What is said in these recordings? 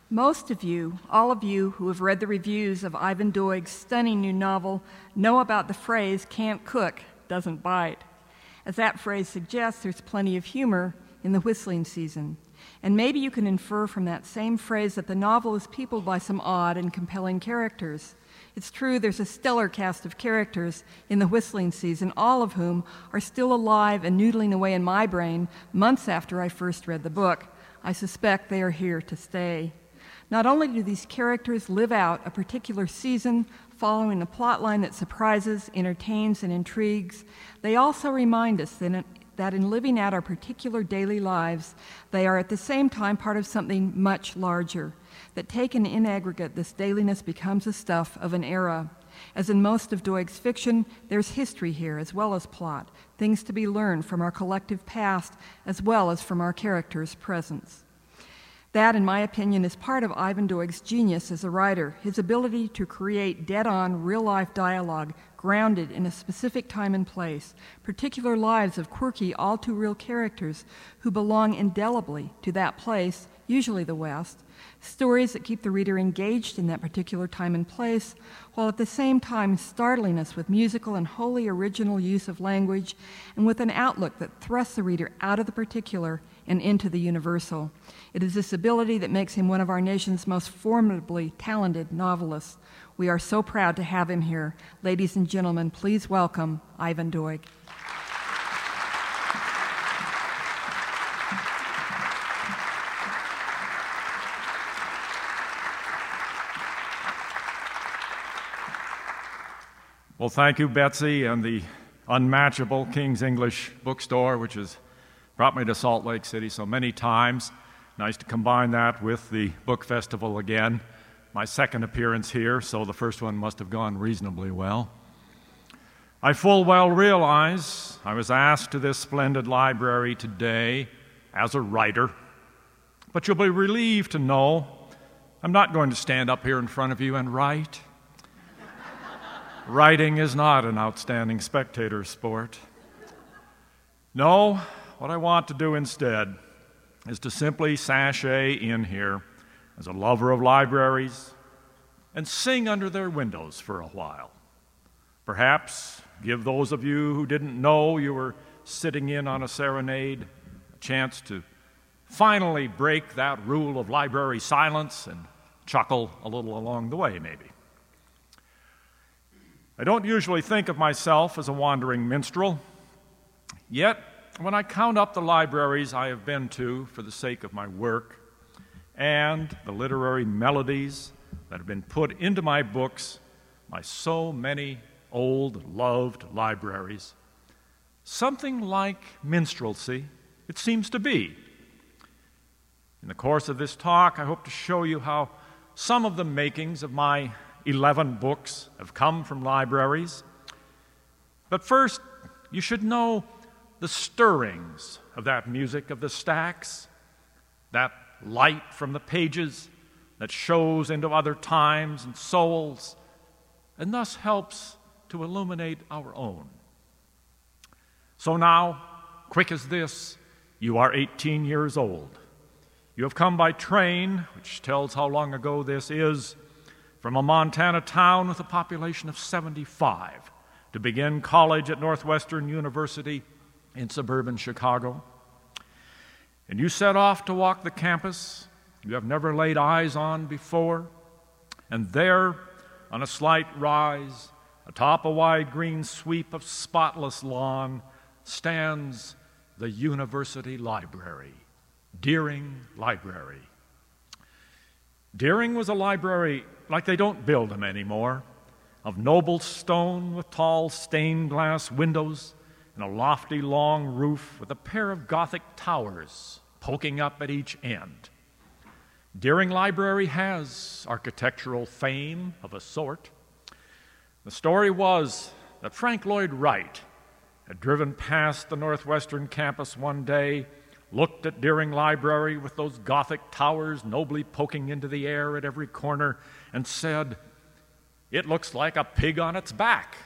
Most of you, all of you who have read the reviews of Ivan Doig's stunning new novel, know about the phrase, "can't cook, doesn't bite." As that phrase suggests, there's plenty of humor in the whistling season. And maybe you can infer from that same phrase that the novel is peopled by some odd and compelling characters. It's true, there's a stellar cast of characters in the whistling season, all of whom are still alive and noodling away in my brain months after I first read the book. I suspect they are here to stay. Not only do these characters live out a particular season following a plot line that surprises, entertains, and intrigues, they also remind us that in living out our particular daily lives, they are at the same time part of something much larger, that taken in aggregate, this dailiness becomes the stuff of an era. As in most of Doig's fiction, there's history here as well as plot, things to be learned from our collective past as well as from our characters' presence. That, in my opinion, is part of Ivan Doig's genius as a writer, his ability to create dead-on, real-life dialogue grounded in a specific time and place, particular lives of quirky, all-too-real characters who belong indelibly to that place, usually the West, stories that keep the reader engaged in that particular time and place, while at the same time startling us with musical and wholly original use of language and with an outlook that thrusts the reader out of the particular and into the universal. It is this ability that makes him one of our nation's most formidably talented novelists. We are so proud to have him here. Ladies and gentlemen, please welcome Ivan Doig. Well, thank you, Betsy, and the unmatchable King's English Bookstore, which has brought me to Salt Lake City so many times. Nice to combine that with the book festival again. My second appearance here, so the first one must have gone reasonably well. I full well realize I was asked to this splendid library today as a writer, but you'll be relieved to know I'm not going to stand up here in front of you and write. Writing is not an outstanding spectator sport. No, what I want to do instead is to simply sashay in here as a lover of libraries and sing under their windows for a while. Perhaps give those of you who didn't know you were sitting in on a serenade a chance to finally break that rule of library silence and chuckle a little along the way, maybe. I don't usually think of myself as a wandering minstrel, yet when I count up the libraries I have been to for the sake of my work and the literary melodies that have been put into my books by so many old, loved libraries, something like minstrelsy it seems to be. In the course of this talk, I hope to show you how some of the makings of my 11 books have come from libraries. But first, you should know the stirrings of that music of the stacks, that light from the pages that shows into other times and souls, and thus helps to illuminate our own. So now, quick as this, you are 18 years old. You have come by train, which tells how long ago this is, from a Montana town with a population of 75 to begin college at Northwestern University in suburban Chicago. And you set off to walk the campus you have never laid eyes on before, and there, on a slight rise, atop a wide green sweep of spotless lawn, stands the University Library, Deering Library. Deering was a library like they don't build them anymore, of noble stone with tall stained glass windows and a lofty long roof with a pair of Gothic towers poking up at each end. Deering Library has architectural fame of a sort. The story was that Frank Lloyd Wright had driven past the Northwestern campus one day, looked at Deering Library with those Gothic towers nobly poking into the air at every corner, and said, "It looks like a pig on its back."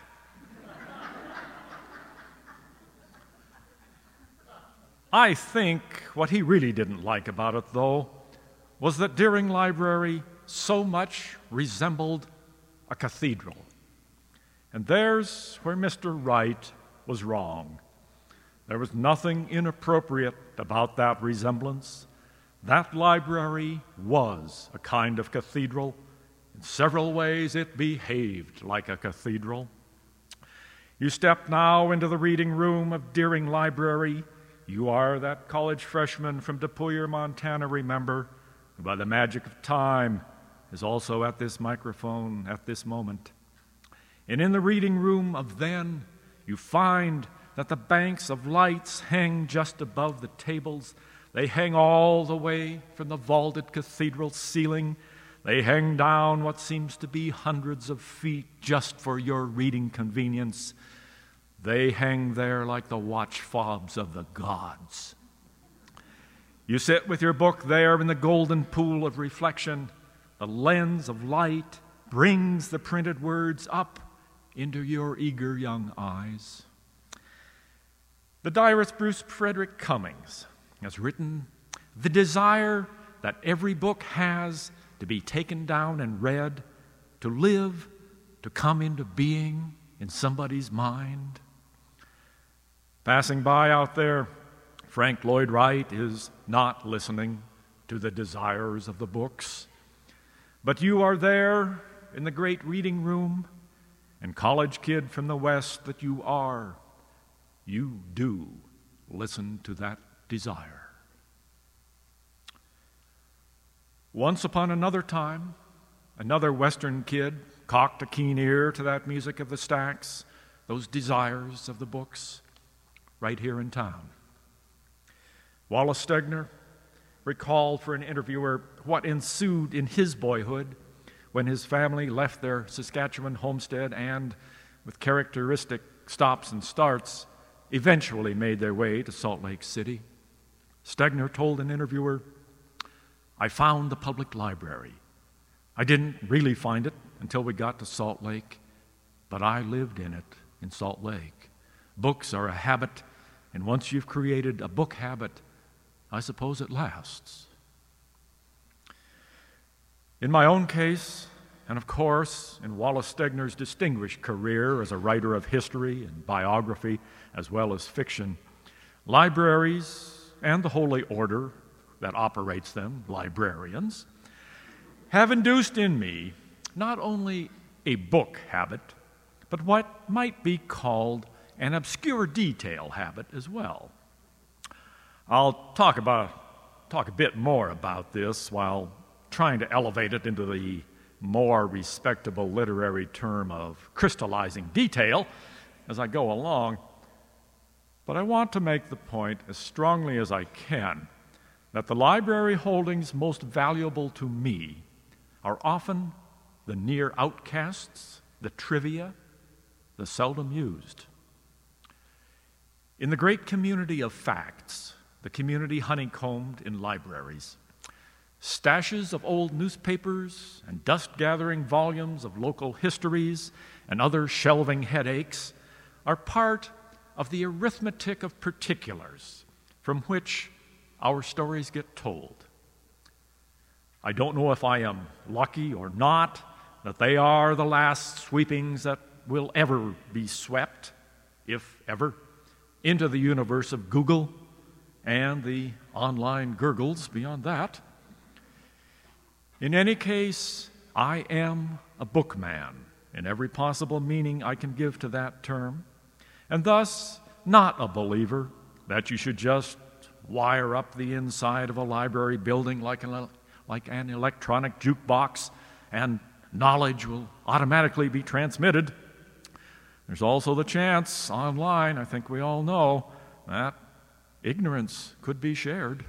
I think what he really didn't like about it, though, was that Deering Library so much resembled a cathedral. And there's where Mr. Wright was wrong. There was nothing inappropriate about that resemblance. That library was a kind of cathedral. In several ways, it behaved like a cathedral. You step now into the reading room of Deering Library. You are that college freshman from DePuyer, Montana, remember, who by the magic of time is also at this microphone at this moment. And in the reading room of then, you find that the banks of lights hang just above the tables. They hang all the way from the vaulted cathedral ceiling. They hang down what seems to be hundreds of feet just for your reading convenience. They hang there like the watch fobs of the gods. You sit with your book there in the golden pool of reflection. The lens of light brings the printed words up into your eager young eyes. The diarist Bruce Frederick Cummings has written, "The desire that every book has to be taken down and read, to live, to come into being in somebody's mind." Passing by out there, Frank Lloyd Wright is not listening to the desires of the books. But you are there in the great reading room, and college kid from the West that you are, you do listen to that desire. Once upon another time, another Western kid cocked a keen ear to that music of the stacks, those desires of the books, right here in town. Wallace Stegner recalled for an interviewer what ensued in his boyhood when his family left their Saskatchewan homestead and, with characteristic stops and starts, eventually made their way to Salt Lake City. Stegner told an interviewer, "I found the public library. I didn't really find it until we got to Salt Lake, but I lived in it in Salt Lake. Books are a habit, and once you've created a book habit, I suppose it lasts." In my own case, and of course in Wallace Stegner's distinguished career as a writer of history and biography as well as fiction, libraries and the holy order that operates them, librarians, have induced in me not only a book habit, but what might be called an obscure detail habit as well. I'll talk a bit more about this while trying to elevate it into the more respectable literary term of crystallizing detail as I go along. But I want to make the point as strongly as I can that the library holdings most valuable to me are often the near outcasts, the trivia, the seldom used. In the great community of facts, the community honeycombed in libraries, stashes of old newspapers and dust-gathering volumes of local histories and other shelving headaches are part of the arithmetic of particulars from which our stories get told. I don't know if I am lucky or not that they are the last sweepings that will ever be swept, if ever, into the universe of Google and the online gurgles beyond that. In any case, I am a bookman in every possible meaning I can give to that term, and thus not a believer that you should just wire up the inside of a library building like an electronic jukebox and knowledge will automatically be transmitted. There's also the chance online, I think we all know, that ignorance could be shared.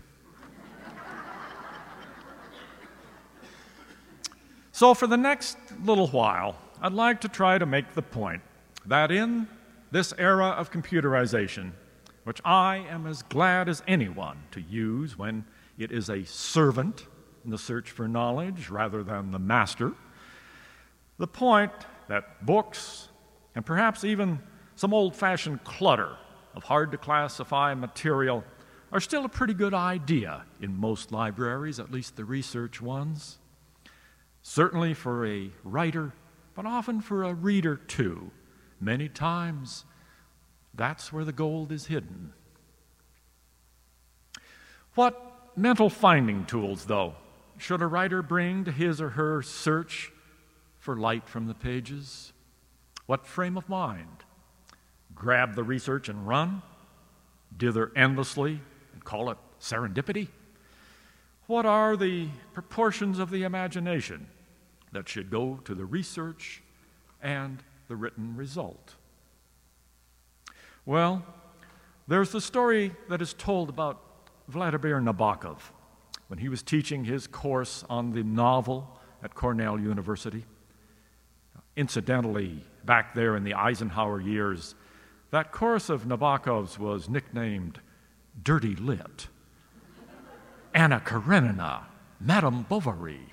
So for the next little while, I'd like to try to make the point that in this era of computerization, which I am as glad as anyone to use when it is a servant in the search for knowledge rather than the master, the point that books, and perhaps even some old-fashioned clutter of hard-to-classify material, are still a pretty good idea in most libraries, at least the research ones. Certainly for a writer, but often for a reader too. Many times, that's where the gold is hidden. What mental finding tools, though, should a writer bring to his or her search for light from the pages? What frame of mind? Grab the research and run? Dither endlessly and call it serendipity? What are the proportions of the imagination that should go to the research and the written result? Well, there's the story that is told about Vladimir Nabokov when he was teaching his course on the novel at Cornell University. Incidentally, back there in the Eisenhower years, that course of Nabokov's was nicknamed Dirty Lit. Anna Karenina, Madame Bovary.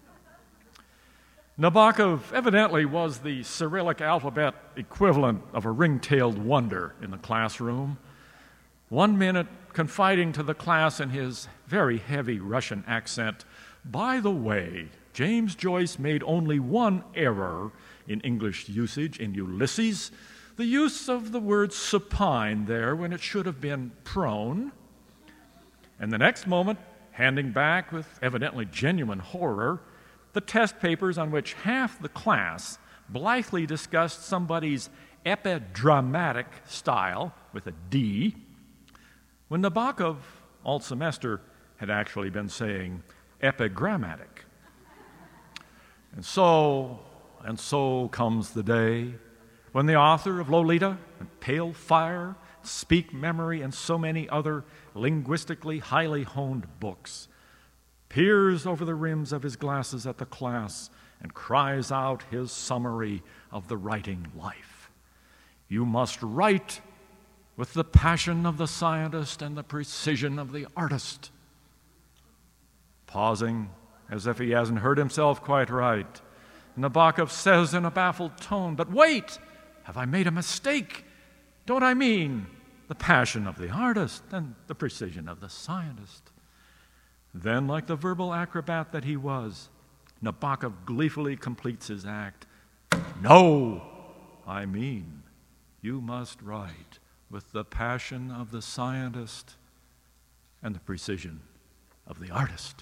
Nabokov evidently was the Cyrillic alphabet equivalent of a ring-tailed wonder in the classroom. 1 minute confiding to the class in his very heavy Russian accent, "By the way, James Joyce made only one error in English usage in Ulysses, the use of the word supine there when it should have been prone." And the next moment, handing back with evidently genuine horror the test papers on which half the class blithely discussed somebody's epidramatic style with a D, when Nabokov, all semester, had actually been saying epigrammatic. And so comes the day when the author of Lolita and Pale Fire, Speak Memory, and so many other linguistically highly honed books peers over the rims of his glasses at the class and cries out his summary of the writing life. You must write with the passion of the scientist and the precision of the artist. Pausing, as if he hasn't heard himself quite right, Nabokov says in a baffled tone, "But wait, have I made a mistake? Don't I mean the passion of the artist and the precision of the scientist?" Then, like the verbal acrobat that he was, Nabokov gleefully completes his act. "No, I mean, you must write with the passion of the scientist and the precision of the artist."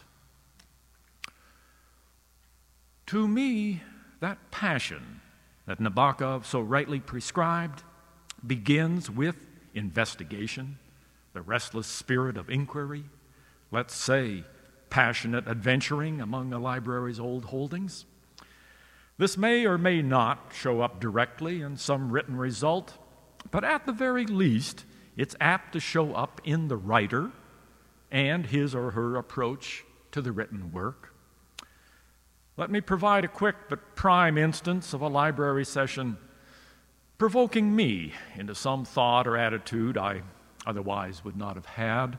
To me, that passion that Nabokov so rightly prescribed begins with investigation, the restless spirit of inquiry, let's say passionate adventuring among a library's old holdings. This may or may not show up directly in some written result, but at the very least, it's apt to show up in the writer and his or her approach to the written work. Let me provide a quick but prime instance of a library session provoking me into some thought or attitude I otherwise would not have had.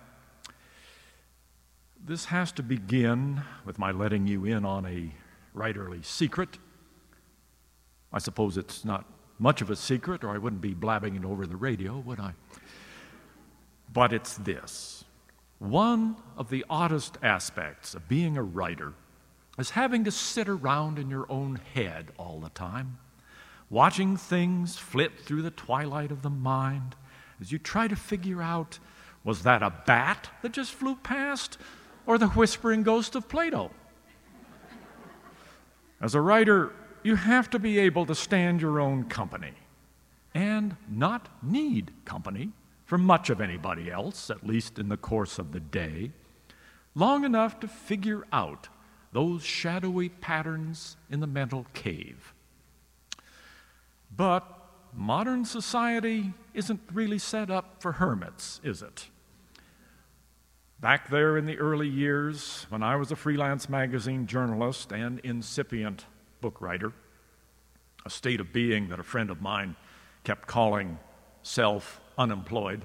This has to begin with my letting you in on a writerly secret. I suppose it's not much of a secret, or I wouldn't be blabbing it over the radio, would I? But it's this. One of the oddest aspects of being a writer is having to sit around in your own head all the time, watching things flit through the twilight of the mind as you try to figure out, was that a bat that just flew past, or the whispering ghost of Plato? As a writer, you have to be able to stand your own company and not need company from much of anybody else, at least in the course of the day, long enough to figure out those shadowy patterns in the mental cave. But modern society isn't really set up for hermits, is it? Back there in the early years, when I was a freelance magazine journalist and incipient book writer, a state of being that a friend of mine kept calling self-unemployed,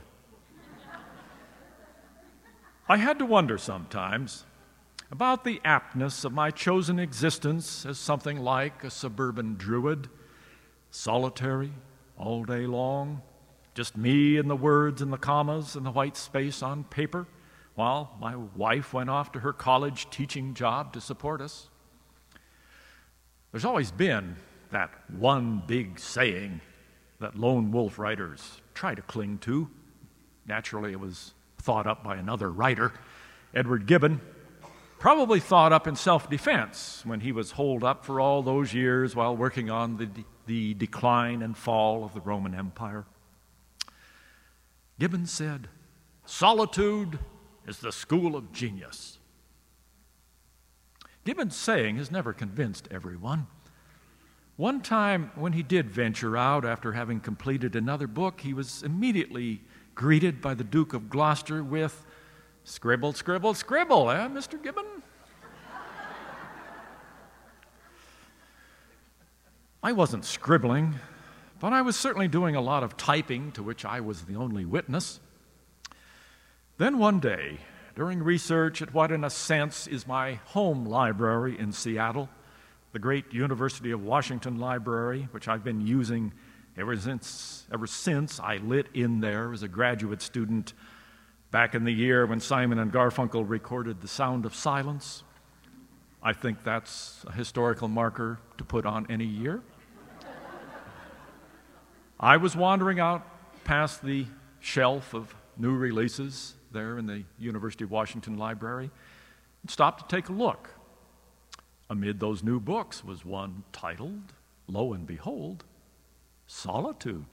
I had to wonder sometimes about the aptness of my chosen existence as something like a suburban druid, solitary all day long, just me and the words and the commas and the white space on paper, while my wife went off to her college teaching job to support us. There's always been that one big saying that lone wolf writers try to cling to. Naturally, it was thought up by another writer, Edward Gibbon, probably thought up in self-defense when he was holed up for all those years while working on the decline and fall of the Roman Empire. Gibbon said, "Solitude is the school of genius." Gibbon's saying has never convinced everyone. One time when he did venture out after having completed another book, he was immediately greeted by the Duke of Gloucester with, "Scribble, scribble, scribble, eh, Mr. Gibbon?" I wasn't scribbling, but I was certainly doing a lot of typing to which I was the only witness. Then one day, during research at what in a sense is my home library in Seattle, the great University of Washington Library, which I've been using ever since I lit in there as a graduate student back in the year when Simon and Garfunkel recorded The Sound of Silence. I think that's a historical marker to put on any year. I was wandering out past the shelf of new releases there in the University of Washington Library and stopped to take a look. Amid those new books was one titled, lo and behold, Solitude.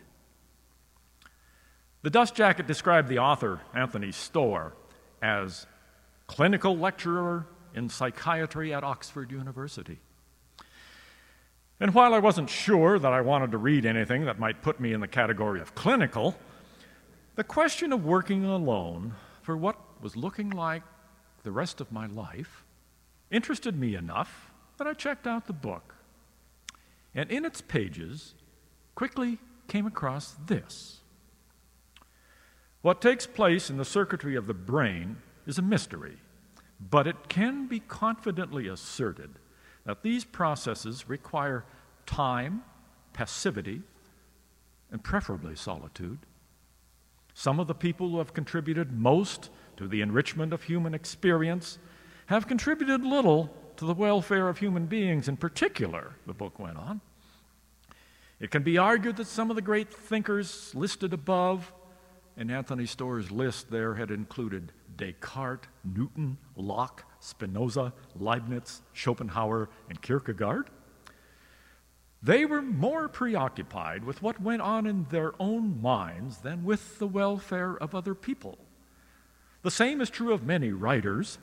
The dust jacket described the author, Anthony Storr, as clinical lecturer in psychiatry at Oxford University. And while I wasn't sure that I wanted to read anything that might put me in the category of clinical, the question of working alone for what was looking like the rest of my life interested me enough that I checked out the book. And in its pages, quickly came across this. What takes place in the circuitry of the brain is a mystery, but it can be confidently asserted that these processes require time, passivity, and preferably solitude. Some of the people who have contributed most to the enrichment of human experience have contributed little to the welfare of human beings in particular, the book went on. It can be argued that some of the great thinkers listed above, and Anthony Storr's list there had included Descartes, Newton, Locke, Spinoza, Leibniz, Schopenhauer, and Kierkegaard. They were more preoccupied with what went on in their own minds than with the welfare of other people. The same is true of many writers,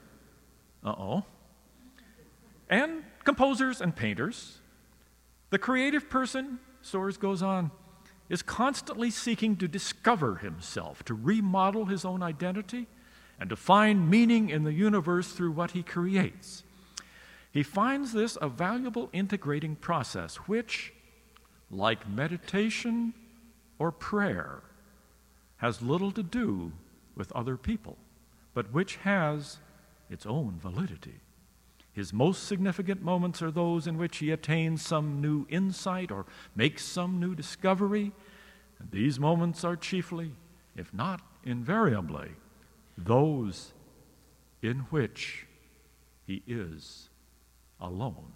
and composers and painters. The creative person, Storrs goes on, is constantly seeking to discover himself, to remodel his own identity, and to find meaning in the universe through what he creates. He finds this a valuable integrating process which, like meditation or prayer, has little to do with other people, but which has its own validity. His most significant moments are those in which he attains some new insight or makes some new discovery, and these moments are chiefly, if not invariably, those in which he is alone.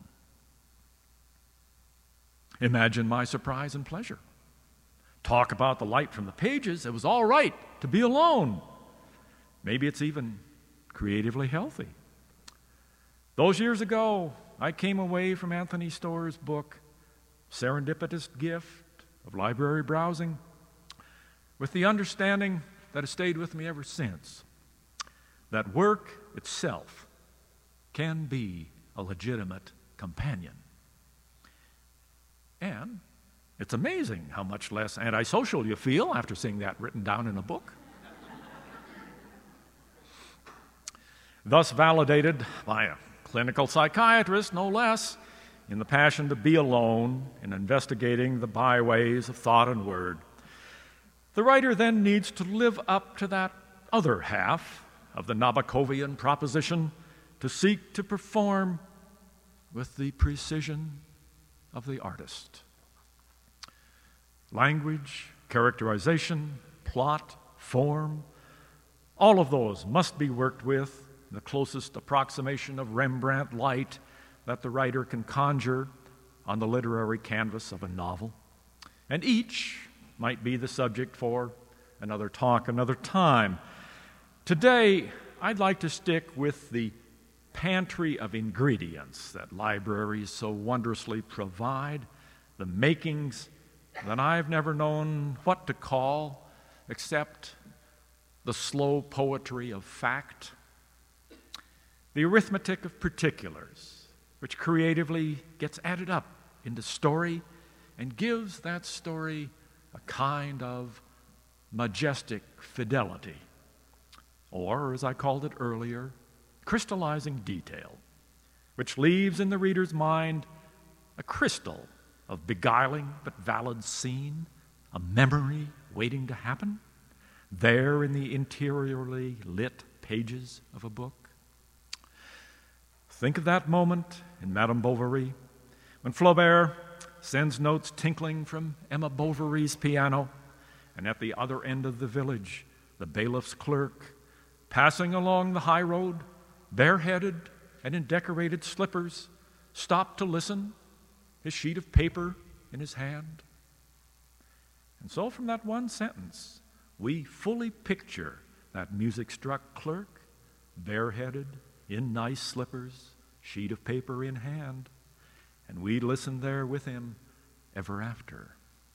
Imagine my surprise and pleasure. Talk about the light from the pages. It was all right to be alone. Maybe it's even creatively healthy. Those years ago, I came away from Anthony Storr's book, Serendipitous Gift of Library Browsing, with the understanding that has stayed with me ever since, that work itself can be a legitimate companion. And it's amazing how much less antisocial you feel after seeing that written down in a book. Thus validated by a clinical psychiatrist, no less, in the passion to be alone in investigating the byways of thought and word, the writer then needs to live up to that other half of the Nabokovian proposition, to seek to perform with the precision of the artist. Language Characterization, plot, form, all of those must be worked with in the closest approximation of Rembrandt light that the writer can conjure on the literary canvas of a novel. And each might be the subject for another talk, another time. Today, I'd like to stick with the pantry of ingredients that libraries so wondrously provide, the makings that I've never known what to call except the slow poetry of fact, the arithmetic of particulars, which creatively gets added up into story and gives that story a kind of majestic fidelity, or, as I called it earlier, crystallizing detail, which leaves in the reader's mind a crystal of beguiling but valid scene, a memory waiting to happen, there in the interiorly lit pages of a book. Think of that moment in Madame Bovary when Flaubert sends notes tinkling from Emma Bovary's piano, and at the other end of the village, the bailiff's clerk, passing along the high road, bareheaded and in decorated slippers, stopped to listen, his sheet of paper in his hand. And so from that one sentence, we fully picture that music-struck clerk, bareheaded, in nice slippers, sheet of paper in hand, and we listen there with him ever after.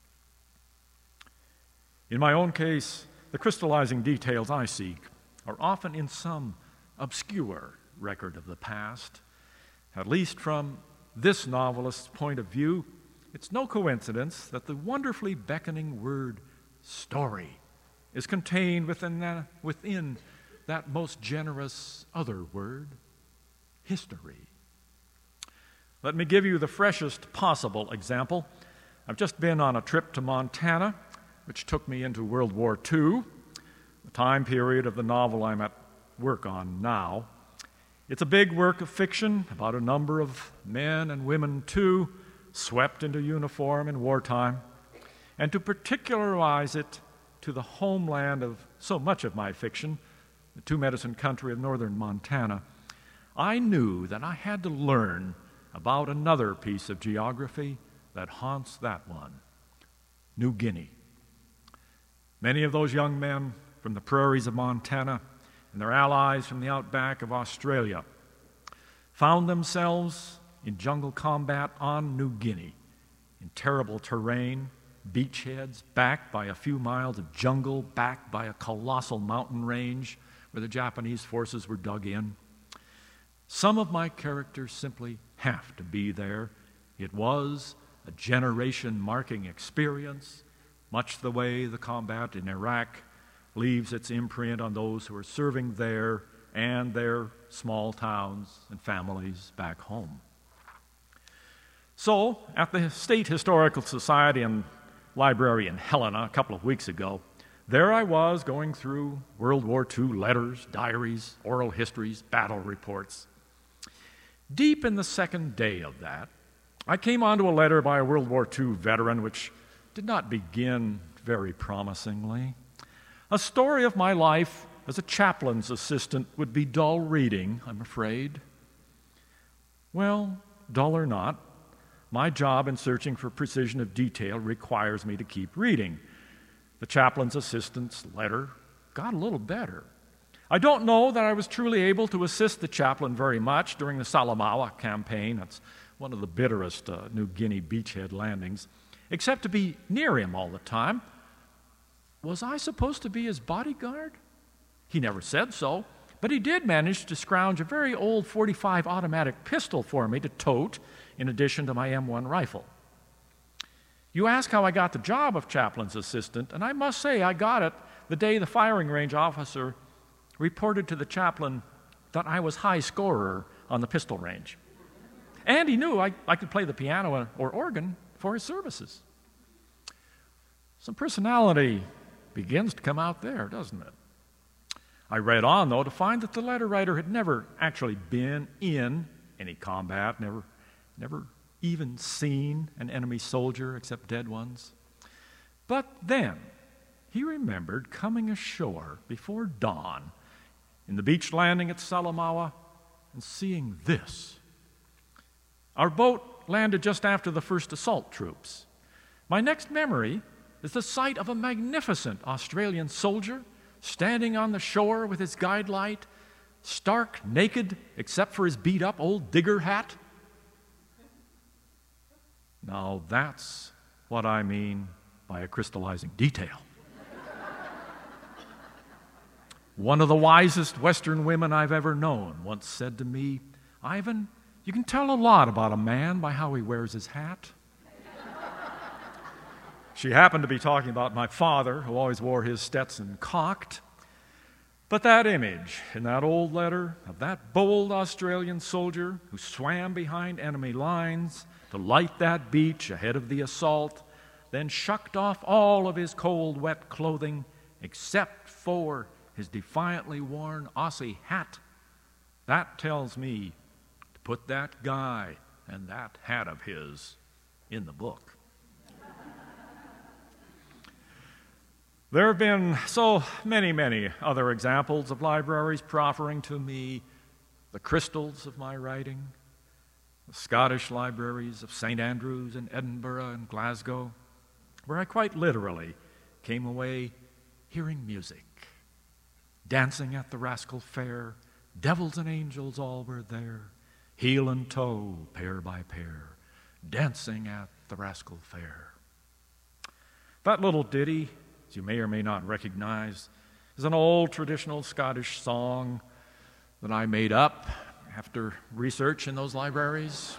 In my own case, the crystallizing details I seek are often in some obscure record of the past. At least from this novelist's point of view, it's no coincidence that the wonderfully beckoning word story is contained within that most generous other word, history. Let me give you the freshest possible example. I've just been on a trip to Montana, which took me into World War II, the time period of the novel I'm at work on now. It's a big work of fiction about a number of men and women, too, swept into uniform in wartime. And to particularize it to the homeland of so much of my fiction, the two-medicine country of northern Montana, I knew that I had to learn about another piece of geography that haunts that one, New Guinea. Many of those young men from the prairies of Montana and their allies from the outback of Australia found themselves in jungle combat on New Guinea, in terrible terrain, beachheads backed by a few miles of jungle, backed by a colossal mountain range where the Japanese forces were dug in. Some of my characters simply have to be there. It was a generation-marking experience, much the way the combat in Iraq leaves its imprint on those who are serving there and their small towns and families back home. So, at the State Historical Society and Library in Helena a couple of weeks ago, there I was going through World War II letters, diaries, oral histories, battle reports. Deep in the second day of that, I came onto a letter by a World War II veteran which did not begin very promisingly. A story of my life as a chaplain's assistant would be dull reading, I'm afraid. Well, dull or not, my job in searching for precision of detail requires me to keep reading. The chaplain's assistant's letter got a little better. I don't know that I was truly able to assist the chaplain very much during the Salamaua campaign. That's one of the bitterest New Guinea beachhead landings, except to be near him all the time. Was I supposed to be his bodyguard? He never said so, but he did manage to scrounge a very old .45 automatic pistol for me to tote in addition to my M1 rifle. You ask how I got the job of chaplain's assistant, and I must say I got it the day the firing range officer reported to the chaplain that I was high scorer on the pistol range. And he knew I could play the piano or organ for his services. Some personality begins to come out there, doesn't it? I read on, though, to find that the letter writer had never actually been in any combat, never even seen an enemy soldier except dead ones. But then he remembered coming ashore before dawn in the beach landing at Salamaua and seeing this. Our boat landed just after the first assault troops. My next memory is the sight of a magnificent Australian soldier standing on the shore with his guide light, stark naked except for his beat-up old digger hat. Now that's what I mean by a crystallizing detail. One of the wisest Western women I've ever known once said to me, "Ivan, you can tell a lot about a man by how he wears his hat." She happened to be talking about my father, who always wore his Stetson cocked. But that image in that old letter of that bold Australian soldier who swam behind enemy lines to light that beach ahead of the assault, then shucked off all of his cold, wet clothing except for his defiantly worn Aussie hat, that tells me to put that guy and that hat of his in the book. There have been so many other examples of libraries proffering to me the crystals of my writing, the Scottish libraries of St. Andrews and Edinburgh and Glasgow, where I quite literally came away hearing music. Dancing at the Rascal Fair, devils and angels all were there, heel and toe, pair by pair, dancing at the Rascal Fair. That little ditty, as you may or may not recognize, is an old traditional Scottish song that I made up after research in those libraries.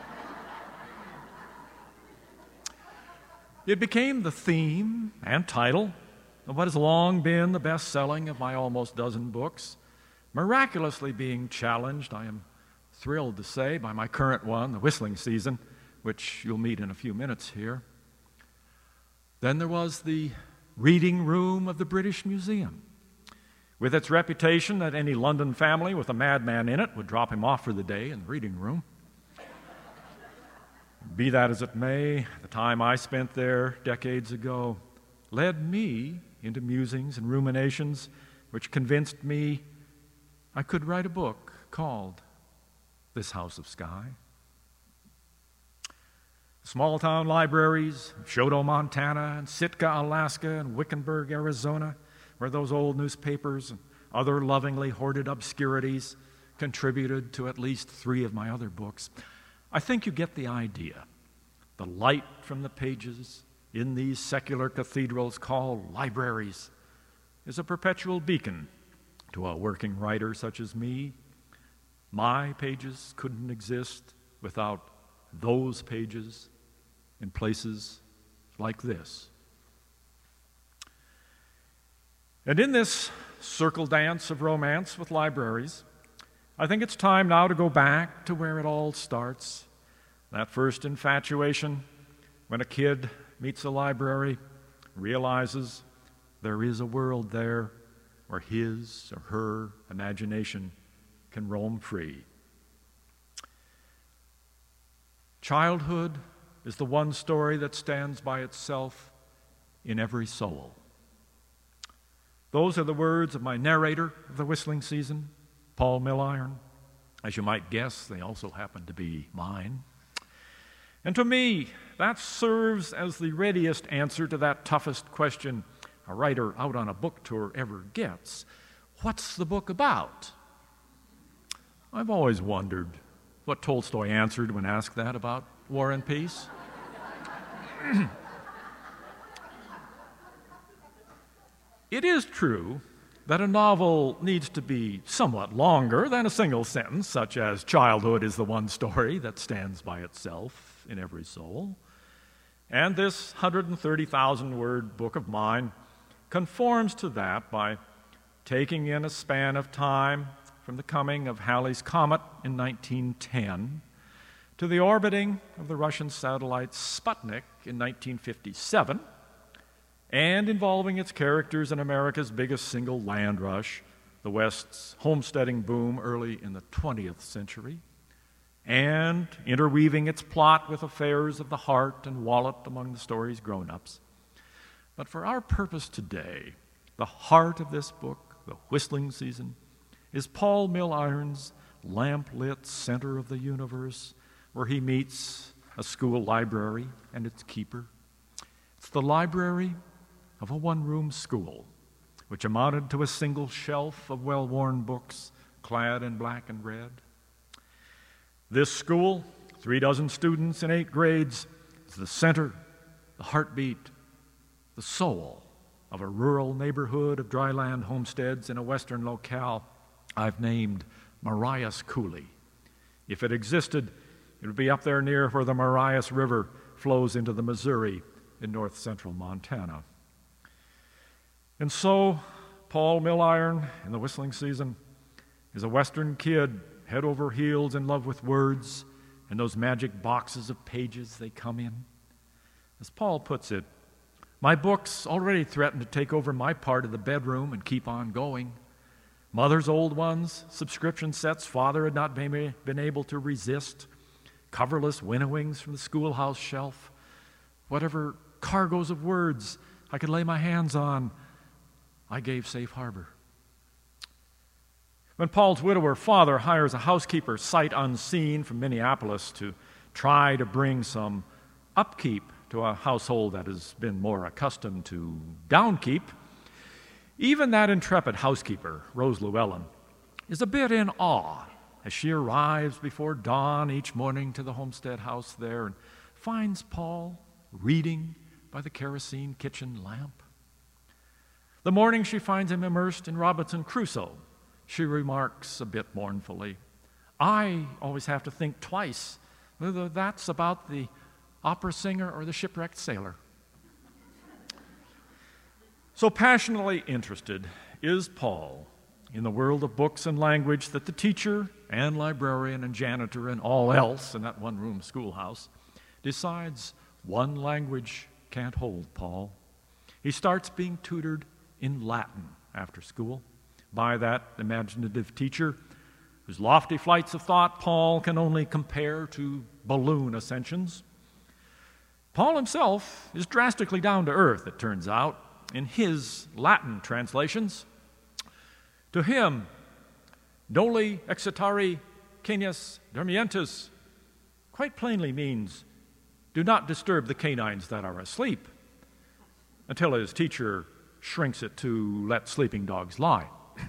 It became the theme and title of what has long been the best-selling of my almost dozen books, miraculously being challenged, I am thrilled to say, by my current one, The Whistling Season, which you'll meet in a few minutes here. Then there was the reading room of the British Museum, with its reputation that any London family with a madman in it would drop him off for the day in the reading room. Be that as it may, the time I spent there decades ago led me into musings and ruminations which convinced me I could write a book called This House of Sky. Small-town libraries of Choteau, Montana, and Sitka, Alaska, and Wickenburg, Arizona, where those old newspapers and other lovingly hoarded obscurities contributed to at least 3 of my other books. I think you get the idea. The light from the pages in these secular cathedrals called libraries is a perpetual beacon to a working writer such as me. My pages couldn't exist without those pages in places like this. And in this circle dance of romance with libraries, I think it's time now to go back to where it all starts. That first infatuation when a kid meets a library, realizes there is a world there where his or her imagination can roam free. Childhood is the one story that stands by itself in every soul. Those are the words of my narrator of The Whistling Season, Paul Milliron. As you might guess, they also happen to be mine. And to me, that serves as the readiest answer to that toughest question a writer out on a book tour ever gets. What's the book about? I've always wondered what Tolstoy answered when asked that about War and Peace. It is true that a novel needs to be somewhat longer than a single sentence, such as childhood is the one story that stands by itself in every soul. And this 130,000-word book of mine conforms to that by taking in a span of time from the coming of Halley's Comet in 1910 to the orbiting of the Russian satellite Sputnik in 1957, and involving its characters in America's biggest single land rush, the West's homesteading boom early in the 20th century, and interweaving its plot with affairs of the heart and wallet among the story's grown-ups. But for our purpose today, the heart of this book, The Whistling Season, is Paul Milliron's lamp-lit center of the universe, where he meets a school library and its keeper. It's the library of a one-room school, which amounted to a single shelf of well-worn books clad in black and red. This school, 36 students in 8 grades, is the center, the heartbeat, the soul of a rural neighborhood of dryland homesteads in a western locale I've named Marias Coulee. If it existed, it would be up there near where the Marias River flows into the Missouri in north-central Montana. And so, Paul Milliron, in The Whistling Season, is a western kid, head over heels in love with words and those magic boxes of pages they come in. As Paul puts it, my books already threaten to take over my part of the bedroom and keep on going. Mother's old ones, subscription sets Father had not been able to resist, coverless winnowings from the schoolhouse shelf, whatever cargoes of words I could lay my hands on, I gave safe harbor. When Paul's widower father hires a housekeeper sight unseen from Minneapolis to try to bring some upkeep to a household that has been more accustomed to downkeep, even that intrepid housekeeper, Rose Llewellyn, is a bit in awe as she arrives before dawn each morning to the homestead house there and finds Paul reading by the kerosene kitchen lamp. The morning she finds him immersed in Robinson Crusoe, she remarks a bit mournfully, I always have to think twice whether that's about the opera singer or the shipwrecked sailor. So passionately interested is Paul in the world of books and language that the teacher and librarian and janitor and all else in that one-room schoolhouse decides one language can't hold Paul. He starts being tutored in Latin after school by that imaginative teacher whose lofty flights of thought Paul can only compare to balloon ascensions. Paul himself is drastically down to earth, it turns out, in his Latin translations. To him, noli excitari canis dormientis quite plainly means, do not disturb the canines that are asleep, until his teacher shrinks it to let sleeping dogs lie.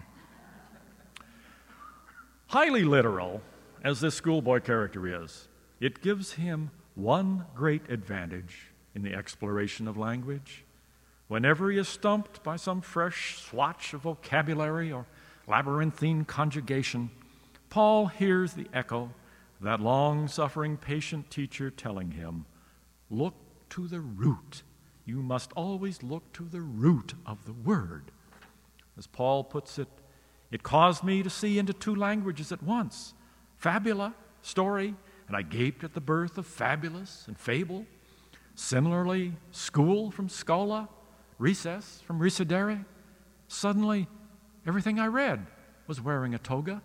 Highly literal, as this schoolboy character is, it gives him one great advantage in the exploration of language. Whenever he is stumped by some fresh swatch of vocabulary or labyrinthine conjugation, Paul hears the echo of that long-suffering, patient teacher telling him, look to the root. You must always look to the root of the word. As Paul puts it, it caused me to see into 2 languages at once, fabula, story, and I gaped at the birth of fabulous and fable. Similarly, school from schola, recess from recidere. Suddenly, everything I read was wearing a toga.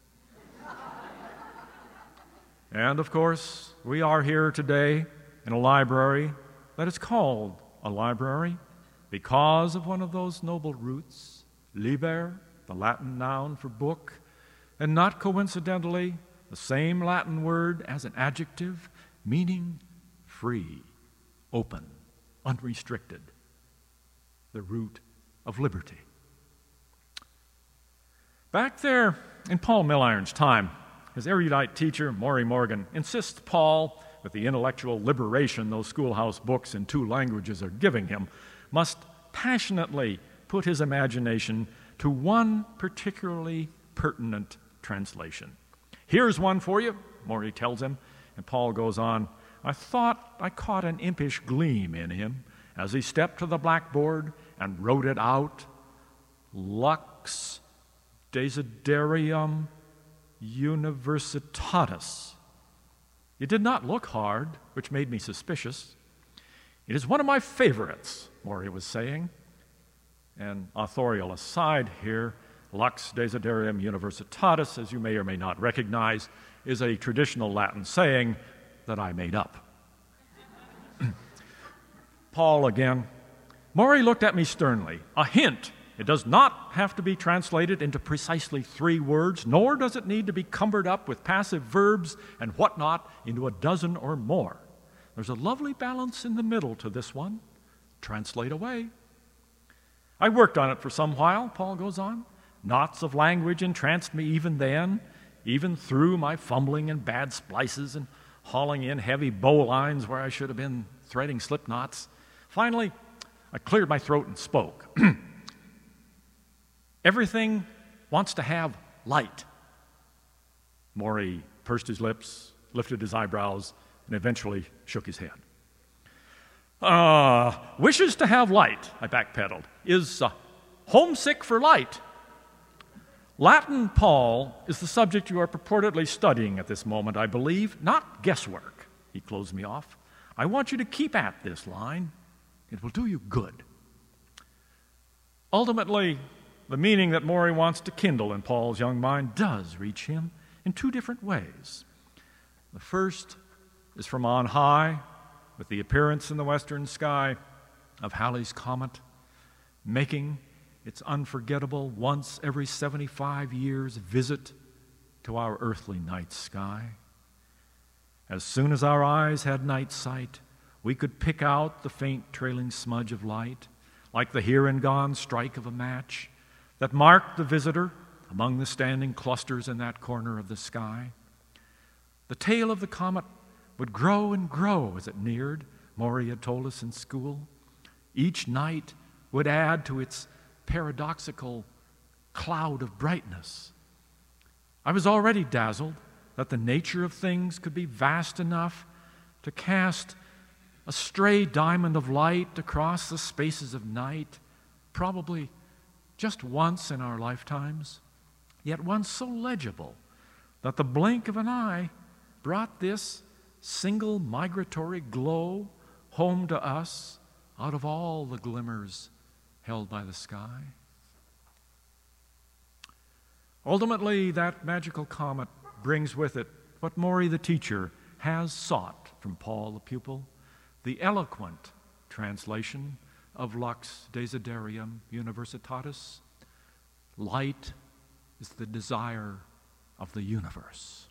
And of course, we are here today in a library that is called a library because of one of those noble roots, liber, the Latin noun for book, and not coincidentally, the same Latin word as an adjective meaning free, open, unrestricted, the root of liberty. Back there in Paul Milliron's time, his erudite teacher, Maury Morgan, insists Paul, with the intellectual liberation those schoolhouse books in 2 languages are giving him, must passionately put his imagination to one particularly pertinent translation. Here's one for you, Maury tells him, and Paul goes on, I thought I caught an impish gleam in him as he stepped to the blackboard and wrote it out, Lux Desiderium Universitatis. It did not look hard, which made me suspicious. It is one of my favorites, Maury was saying. An authorial aside here, Lux Desiderium Universitatis, as you may or may not recognize, is a traditional Latin saying that I made up. Paul, again, Maury looked at me sternly. A hint. It does not have to be translated into precisely 3 words, nor does it need to be cumbered up with passive verbs and whatnot into a dozen or more. There's a lovely balance in the middle to this one. Translate away. I worked on it for some while, Paul goes on. Knots of language entranced me even then, even through my fumbling and bad splices and hauling in heavy bow lines where I should have been threading slip knots. Finally, I cleared my throat and spoke. Everything wants to have light. Maury pursed his lips, lifted his eyebrows, and eventually shook his head. Wishes to have light, I backpedaled, is homesick for light. Latin, Paul, is the subject you are purportedly studying at this moment, I believe, not guesswork. He closed me off. I want you to keep at this line. It will do you good. Ultimately, the meaning that Maury wants to kindle in Paul's young mind does reach him in 2 different ways. The first is from on high, with the appearance in the western sky of Halley's Comet, making its unforgettable once every 75 years visit to our earthly night sky. As soon as our eyes had night sight, we could pick out the faint trailing smudge of light, like the here and gone strike of a match, that marked the visitor among the standing clusters in that corner of the sky. The tail of the comet would grow and grow as it neared, Maury had told us in school. Each night would add to its paradoxical cloud of brightness. I was already dazzled that the nature of things could be vast enough to cast a stray diamond of light across the spaces of night, probably just once in our lifetimes, yet one so legible that the blink of an eye brought this single migratory glow home to us out of all the glimmers held by the sky. Ultimately, that magical comet brings with it what Maury the teacher has sought from Paul the pupil, the eloquent translation of Lux Desiderium Universitatis. Light is the desire of the universe.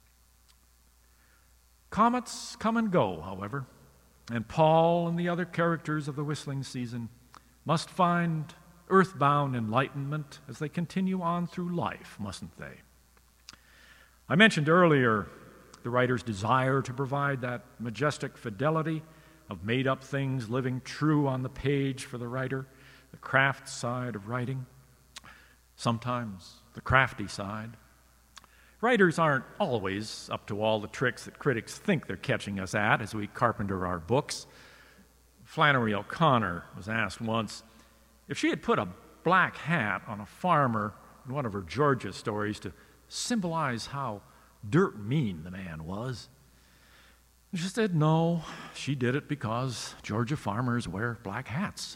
Comets come and go, however, and Paul and the other characters of the Whistling Season must find earthbound enlightenment as they continue on through life, mustn't they? I mentioned earlier the writer's desire to provide that majestic fidelity of made-up things living true on the page for the writer, the craft side of writing, sometimes the crafty side. Writers aren't always up to all the tricks that critics think they're catching us at as we carpenter our books. Flannery O'Connor was asked once if she had put a black hat on a farmer in one of her Georgia stories to symbolize how dirt mean the man was. And she said no, she did it because Georgia farmers wear black hats.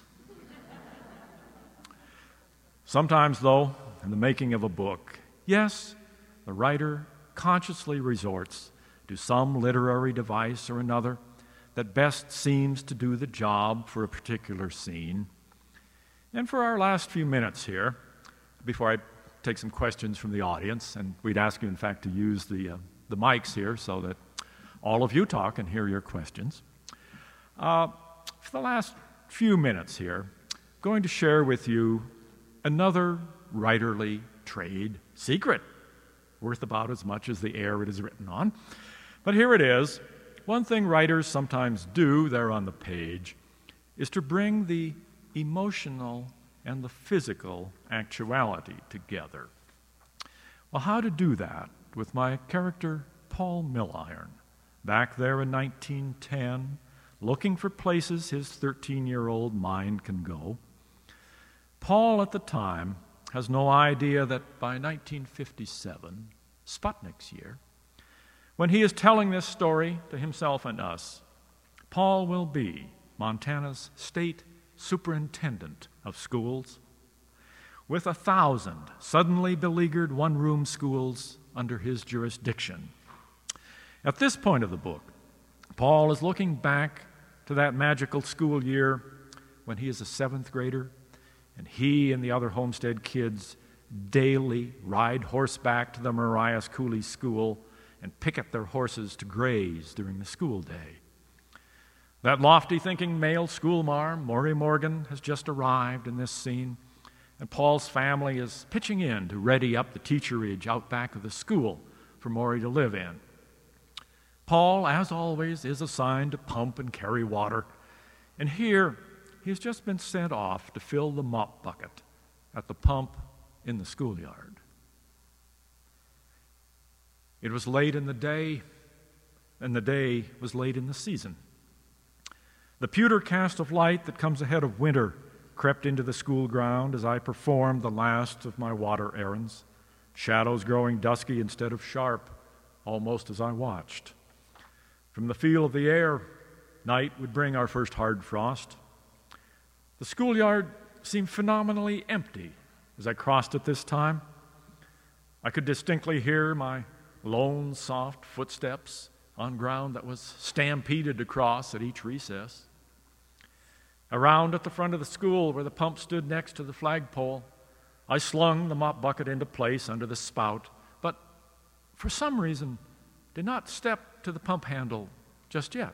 Sometimes, though, in the making of a book, yes, the writer consciously resorts to some literary device or another that best seems to do the job for a particular scene. And for our last few minutes here, before I take some questions from the audience, and we'd ask you, in fact, to use the mics here so that all of Utah can hear your questions. For the last few minutes here, I'm going to share with you another writerly trade secret, worth about as much as the air it is written on. But here it is. One thing writers sometimes do there on the page is to bring the emotional and the physical actuality together. Well, how to do that with my character, Paul Milliron, back there in 1910, looking for places his 13-year-old mind can go. Paul, at the time, has no idea that by 1957, Sputnik's year, when he is telling this story to himself and us, Paul will be Montana's state superintendent of schools, with 1,000 suddenly beleaguered one-room schools under his jurisdiction. At this point of the book, Paul is looking back to that magical school year when he is a 7th grader, and he and the other Homestead kids daily ride horseback to the Marias Cooley School and picket their horses to graze during the school day. That lofty-thinking male schoolmarm, Maury Morgan, has just arrived in this scene, and Paul's family is pitching in to ready up the teacherage out back of the school for Maury to live in. Paul, as always, is assigned to pump and carry water, and here he's just been sent off to fill the mop bucket at the pump in the schoolyard. It was late in the day, and the day was late in the season. The pewter cast of light that comes ahead of winter crept into the school ground as I performed the last of my water errands, shadows growing dusky instead of sharp, almost as I watched. From the feel of the air, night would bring our first hard frost. The schoolyard seemed phenomenally empty as I crossed it this time. I could distinctly hear my lone, soft footsteps on ground that was stampeded across at each recess. Around at the front of the school, where the pump stood next to the flagpole, I slung the mop bucket into place under the spout, but for some reason did not step to the pump handle just yet.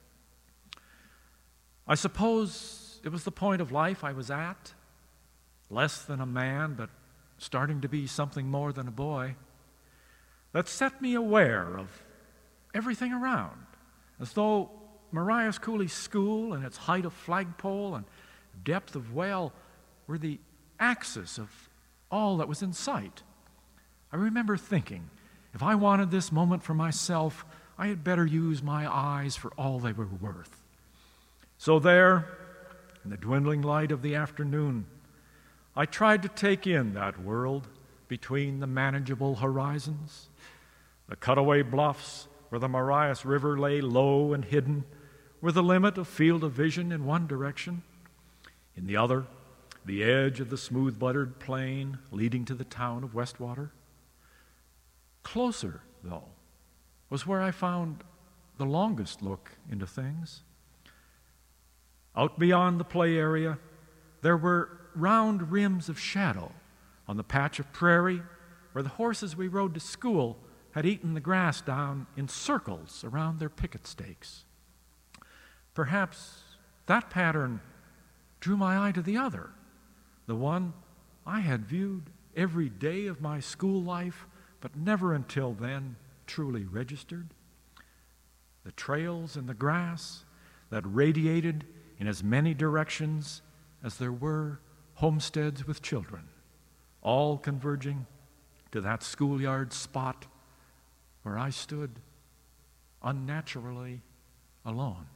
I suppose it was the point of life I was at, less than a man, but starting to be something more than a boy, that set me aware of everything around, as though Marias Cooley School and its height of flagpole and depth of well were the axis of all that was in sight. I remember thinking, if I wanted this moment for myself, I had better use my eyes for all they were worth. So there, in the dwindling light of the afternoon, I tried to take in that world between the manageable horizons, the cutaway bluffs where the Marias River lay low and hidden, were the limit of field of vision in one direction. In the other, the edge of the smooth-buttered plain leading to the town of Westwater. Closer, though, was where I found the longest look into things. Out beyond the play area, there were round rims of shadow on the patch of prairie where the horses we rode to school had eaten the grass down in circles around their picket stakes. Perhaps that pattern drew my eye to the other, the one I had viewed every day of my school life, but never until then truly registered. The trails in the grass that radiated in as many directions as there were homesteads with children, all converging to that schoolyard spot where I stood unnaturally alone.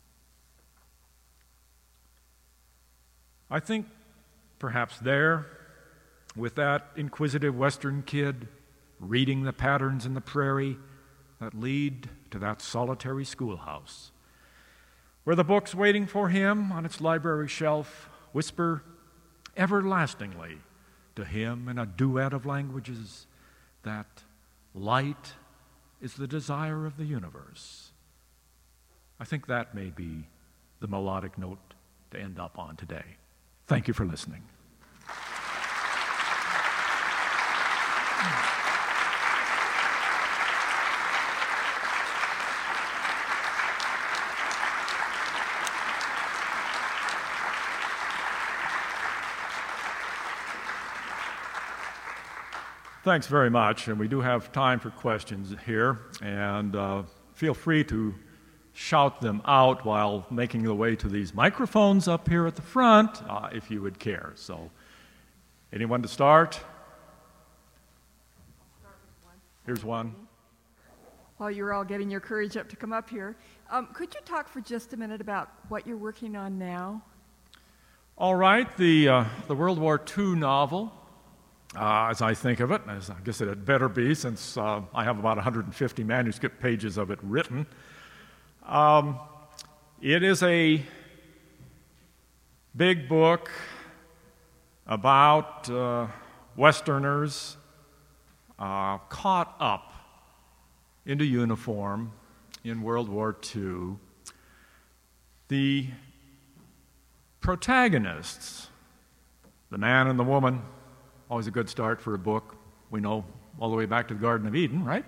I think perhaps there, with that inquisitive Western kid reading the patterns in the prairie that lead to that solitary schoolhouse, where the books waiting for him on its library shelf whisper everlastingly to him in a duet of languages that light is the desire of the universe. I think that may be the melodic note to end up on today. Thank you for listening. Thanks very much, and we do have time for questions here, and feel free to shout them out while making the way to these microphones up here at the front, if you would care. So, anyone to start? Here's one. While you're all getting your courage up to come up here, could you talk for just a minute about what you're working on now? All right, the World War II novel, as I think of it, as I guess it had better be since I have about 150 manuscript pages of it written. It is a big book about Westerners caught up into uniform in World War II. The protagonists, the man and the woman, always a good start for a book. We know all the way back to the Garden of Eden, right?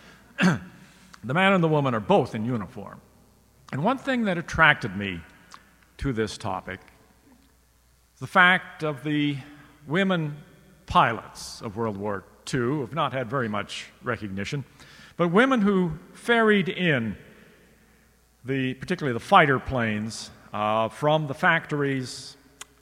The man and the woman are both in uniform. And one thing that attracted me to this topic is the fact of the women pilots of World War II have not had very much recognition, but women who ferried in particularly the fighter planes from the factories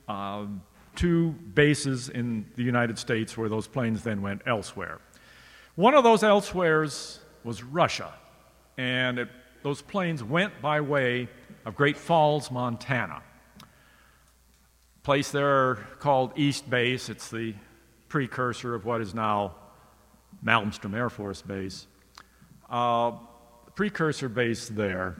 to bases in the United States where those planes then went elsewhere. One of those elsewheres was Russia, and those planes went by way of Great Falls, Montana. A place there called East Base. It's the precursor of what is now Malmstrom Air Force Base. The precursor base there.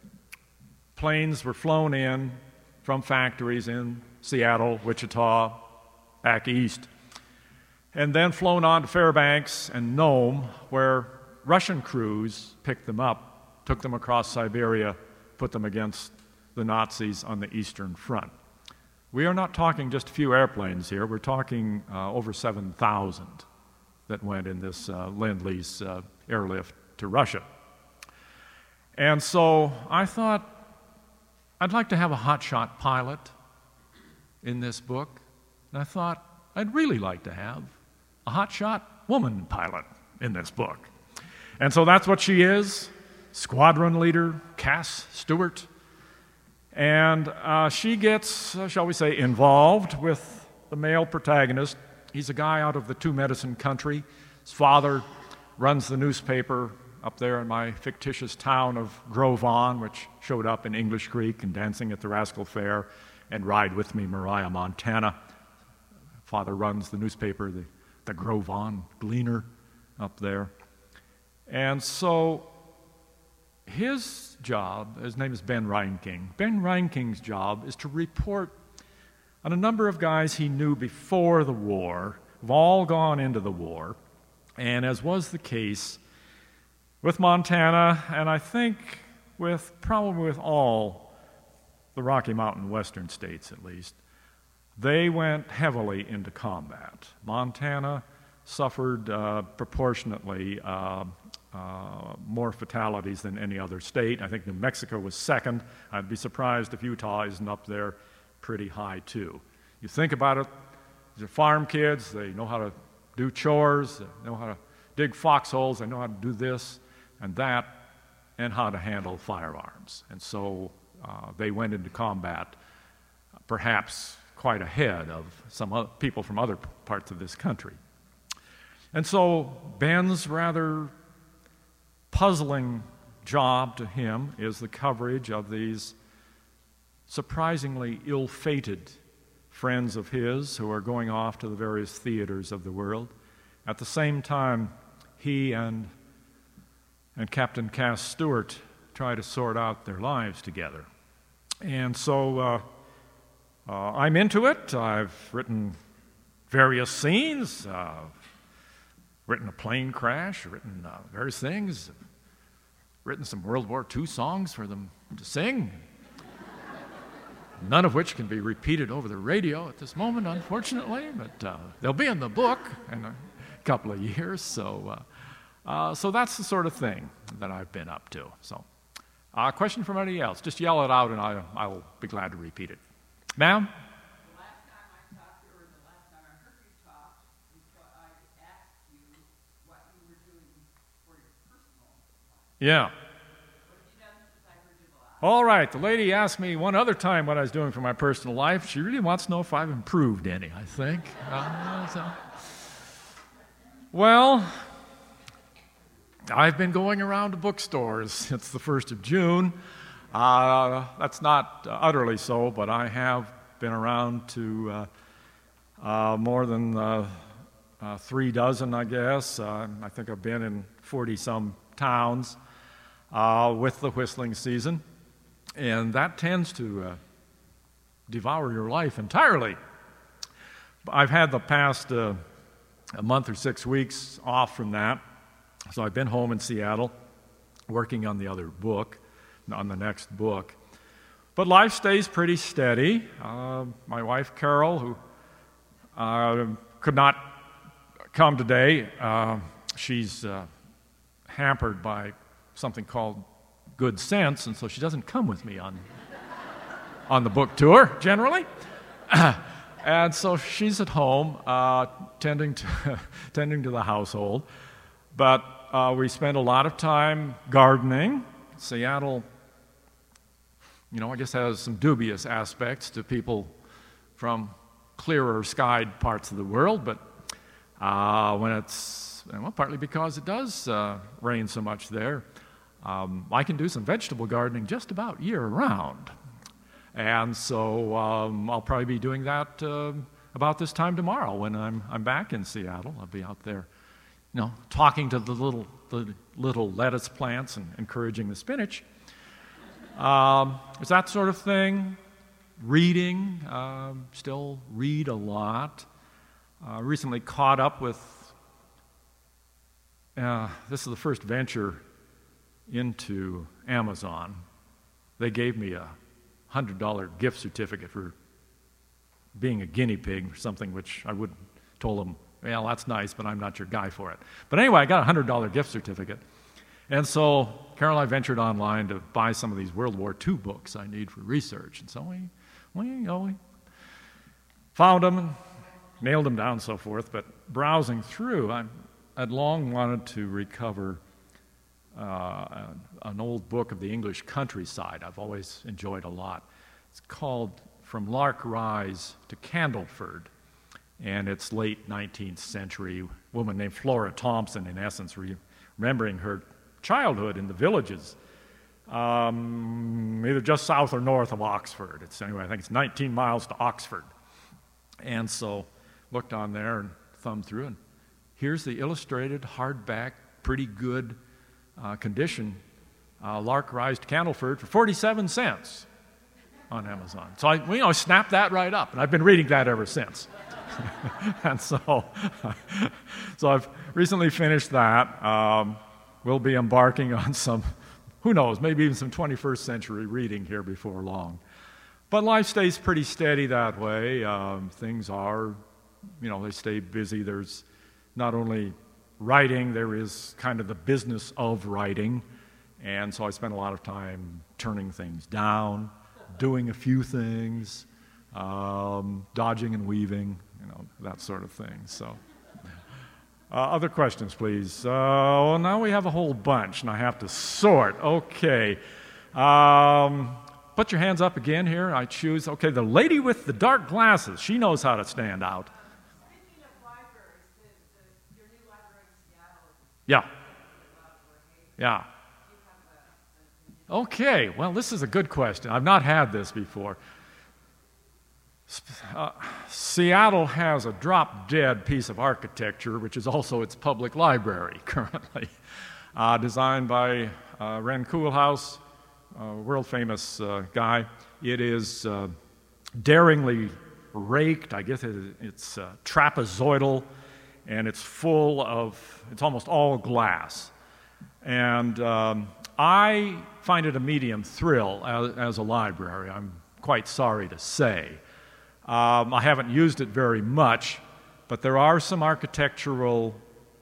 Planes were flown in from factories in Seattle, Wichita, back east, and then flown on to Fairbanks and Nome, where Russian crews picked them up, took them across Siberia, put them against the Nazis on the Eastern Front. We are not talking just a few airplanes here. We're talking over 7,000 that went in this Lend-Lease airlift to Russia. And so I thought I'd like to have a hotshot pilot in this book. And I thought I'd really like to have a hotshot woman pilot in this book. And so that's what she is, squadron leader Cass Stewart. And she gets, shall we say, involved with the male protagonist. He's a guy out of the Two Medicine Country. His father runs the newspaper up there in my fictitious town of Gros-Ventre, which showed up in English Creek and Dancing at the Rascal Fair and Ride With Me, Maria, Montana. Father runs the newspaper, the Gros-Ventre Gleaner up there. And so his job, his name is Ben Reinking. Ben Reinking's job is to report on a number of guys he knew before the war, who've all gone into the war, and as was the case with Montana, and I think probably with all the Rocky Mountain Western states at least, they went heavily into combat. Montana suffered proportionately more fatalities than any other state. I think New Mexico was second. I'd be surprised if Utah isn't up there pretty high too. You think about it, these are farm kids, they know how to do chores, they know how to dig foxholes, they know how to do this and that, and how to handle firearms. And so they went into combat perhaps quite ahead of some other people from other parts of this country. And so Ben's rather puzzling job to him is the coverage of these surprisingly ill-fated friends of his who are going off to the various theaters of the world. At the same time, he and Captain Cass Stewart try to sort out their lives together. And so I'm into it. I've written various scenes, written a plane crash, written various things, written some World War II songs for them to sing, none of which can be repeated over the radio at this moment, unfortunately, but they'll be in the book in a couple of years. So that's the sort of thing that I've been up to. So, question from anybody else? Just yell it out, and I'll be glad to repeat it. Ma'am? The last time I talked to you, or the last time I heard you talk, I asked you what you were doing for your personal life. Yeah. What have you done since I heard you the last? All right. The lady asked me one other time what I was doing for my personal life. She really wants to know if I've improved any, I think. Well, I've been going around to bookstores since the 1st of June. That's not utterly so, but I have been around to more than 3 dozen, I guess. I think I've been in 40-some towns with the whistling season, and that tends to devour your life entirely. I've had the past a month or 6 weeks off from that, so I've been home in Seattle working on the other book, on the next book. But life stays pretty steady. My wife, Carol, who could not come today, she's hampered by something called good sense, and so she doesn't come with me on the book tour, generally. And so she's at home tending to the household. But we spend a lot of time gardening. Seattle, I guess has some dubious aspects to people from clearer skied parts of the world, but when it's, partly because it does rain so much there, I can do some vegetable gardening just about year-round. And so I'll probably be doing that about this time tomorrow when I'm back in Seattle. I'll be out there, talking to the little lettuce plants and encouraging the spinach. It's that sort of thing. Reading, still read a lot. Recently caught up with, this is the first venture into Amazon. They gave me a $100 gift certificate for being a guinea pig or something, which I would told them, well, that's nice, but I'm not your guy for it. But anyway, I got a $100 gift certificate. And so Carol and I ventured online to buy some of these World War II books I need for research. And so we found them and nailed them down and so forth. But browsing through, I'd long wanted to recover an old book of the English countryside I've always enjoyed a lot. It's called From Lark Rise to Candleford, and it's late 19th century. A woman named Flora Thompson, in essence, remembering her childhood in the villages, either just south or north of Oxford. I think it's 19 miles to Oxford. And so looked on there and thumbed through, and here's the illustrated, hardback, pretty good condition, Lark Rise to Candleford for 47 cents on Amazon. So I snapped that right up, and I've been reading that ever since. And so I've recently finished that. We'll be embarking on some, who knows, maybe even some 21st century reading here before long. But life stays pretty steady that way. Things are, they stay busy. There's not only writing, there is kind of the business of writing. And so I spend a lot of time turning things down, doing a few things, dodging and weaving, that sort of thing. So, other questions, please. Well, now we have a whole bunch, and I have to sort. Okay. Put your hands up again here. I choose. Okay, the lady with the dark glasses. She knows how to stand out. Speaking of libraries, your new library in Seattle. Yeah. Yeah. Okay, well, this is a good question. I've not had this before. Seattle has a drop-dead piece of architecture, which is also its public library currently, designed by Ren Koolhaas, a world-famous guy. It is daringly raked. I guess it's trapezoidal, and it's it's almost all glass. And I find it a medium thrill as a library, I'm quite sorry to say. I haven't used it very much, but there are some architectural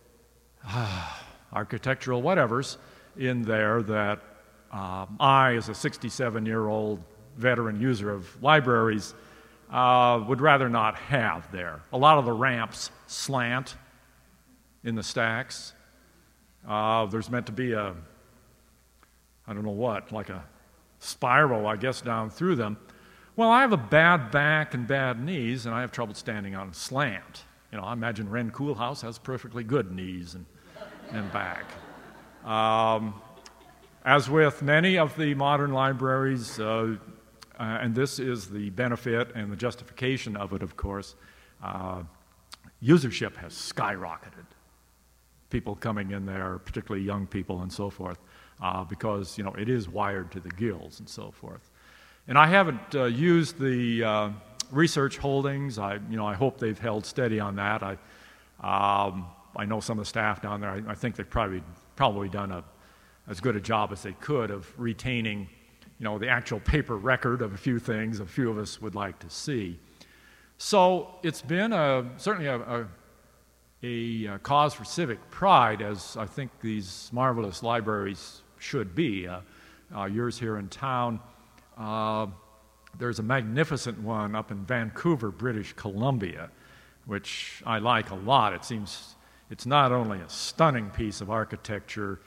whatevers in there that I, as a 67-year-old veteran user of libraries, would rather not have there. A lot of the ramps slant in the stacks. There's meant to be like a spiral, I guess, down through them. Well, I have a bad back and bad knees, and I have trouble standing on a slant. I imagine Ren Koolhaas has perfectly good knees and back. As with many of the modern libraries, and this is the benefit and the justification of it, of course, usership has skyrocketed. People coming in there, particularly young people and so forth, because it is wired to the gills and so forth. And I haven't used the research holdings. I hope they've held steady on that. I know some of the staff down there. I think they've probably done as good a job as they could of retaining the actual paper record of a few things a few of us would like to see. So it's been certainly a cause for civic pride, as I think these marvelous libraries should be. Yours here in town, there's a magnificent one up in Vancouver, British Columbia, which I like a lot. It seems it's not only a stunning piece of architecture,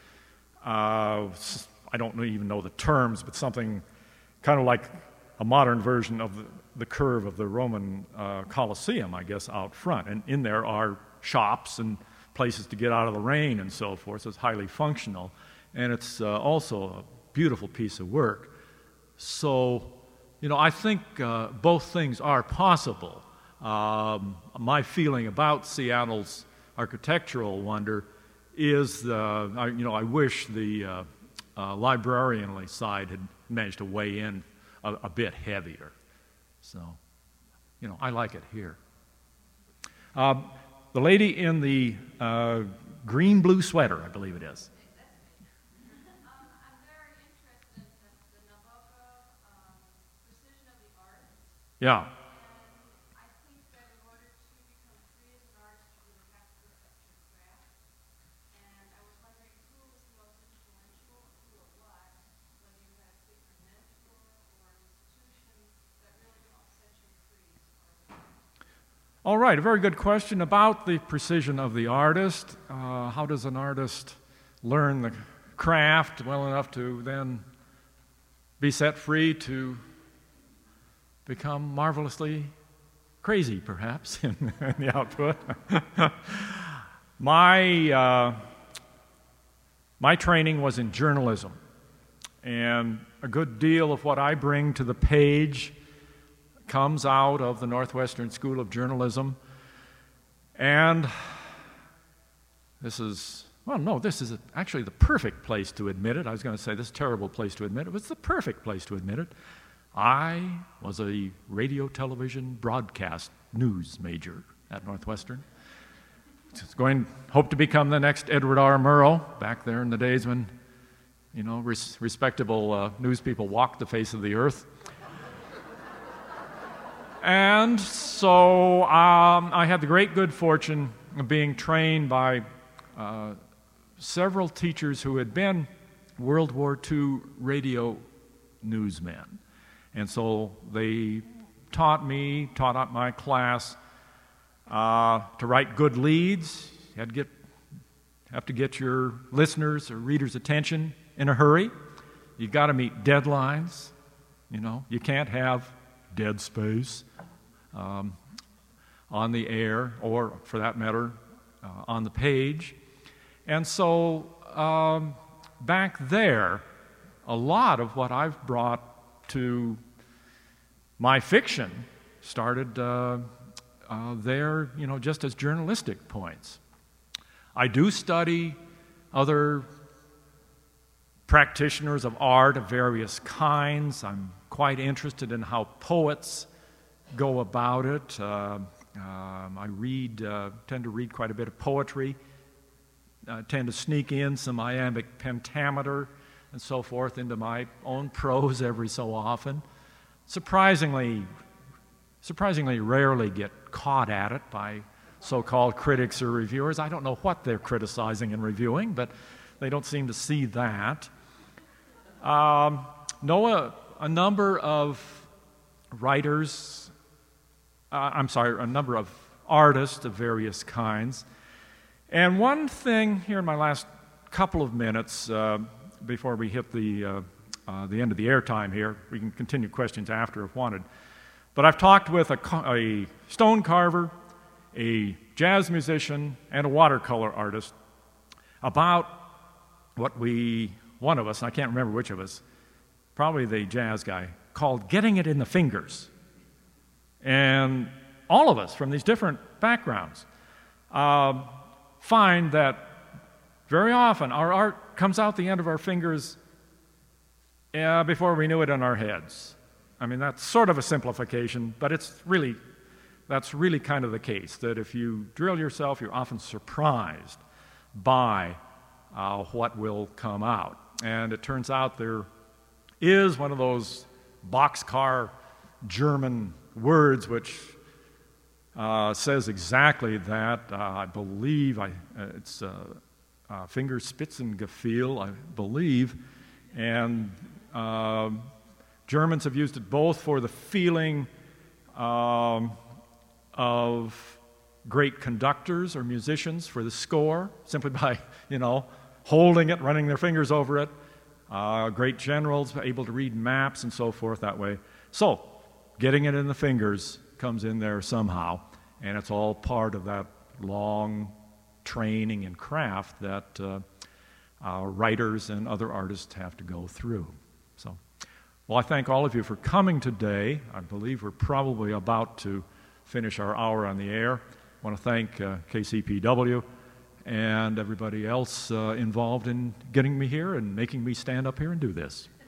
I don't even know the terms, but something kind of like a modern version of the curve of the Roman Colosseum, I guess, out front. And in there are shops and places to get out of the rain and so forth, so it's highly functional. And it's also a beautiful piece of work. So, I think both things are possible. My feeling about Seattle's architectural wonder is, I wish the librarianly side had managed to weigh in a bit heavier. So, I like it here. The lady in the green-blue sweater, I believe it is. I'm very interested in the Nabokov precision of the artist. Yeah. And I think that in order to become free as an artist, you really have to perfect your craft. And I was wondering who was the most influential, who it was, whether you had a secret mentor or an institution that really helped set you free as an artist. All right, a very good question about the precision of the artist. How does an artist learn the craft well enough to then be set free to become marvelously crazy, perhaps, in the output? My training was in journalism, and a good deal of what I bring to the page comes out of the Northwestern School of Journalism. And this is actually the perfect place to admit it. I was going to say this terrible place to admit it, but it's the perfect place to admit it. I was a radio, television, broadcast news major at Northwestern. Hope to become the next Edward R. Murrow, back there in the days when, respectable news people walked the face of the earth. And so I had the great good fortune of being trained by several teachers who had been World War II radio newsmen. And so they taught out my class to write good leads. You have to get your listeners' or readers' attention in a hurry. You've got to meet deadlines. You can't have dead space on the air, or for that matter, on the page. And so back there, a lot of what I've brought to my fiction started there, just as journalistic points. I do study other practitioners of art of various kinds. I'm quite interested in how poets go about it. I tend to read quite a bit of poetry. I tend to sneak in some iambic pentameter and so forth into my own prose every so often. Surprisingly rarely get caught at it by so-called critics or reviewers. I don't know what they're criticizing and reviewing, but they don't seem to see that. Know a number of writers, a number of artists of various kinds. And one thing here in my last couple of minutes, before we hit the end of the airtime here, we can continue questions after if wanted. But I've talked with a stone carver, a jazz musician, and a watercolor artist about what one of us, and I can't remember which of us, probably the jazz guy, called getting it in the fingers. And all of us from these different backgrounds find that very often our art comes out the end of our fingers before we knew it in our heads. I mean, that's sort of a simplification, but that's really kind of the case, that if you drill yourself, you're often surprised by what will come out. And it turns out there is one of those boxcar German words which says exactly that. I believe it's Fingerspitzengefühl, I believe, and Germans have used it both for the feeling of great conductors or musicians for the score, simply by, holding it, running their fingers over it. Great generals able to read maps and so forth that way. So, getting it in the fingers comes in there somehow, and it's all part of that long training and craft that writers and other artists have to go through. So, well, I thank all of you for coming today. I believe we're probably about to finish our hour on the air. I want to thank KCPW and everybody else involved in getting me here and making me stand up here and do this.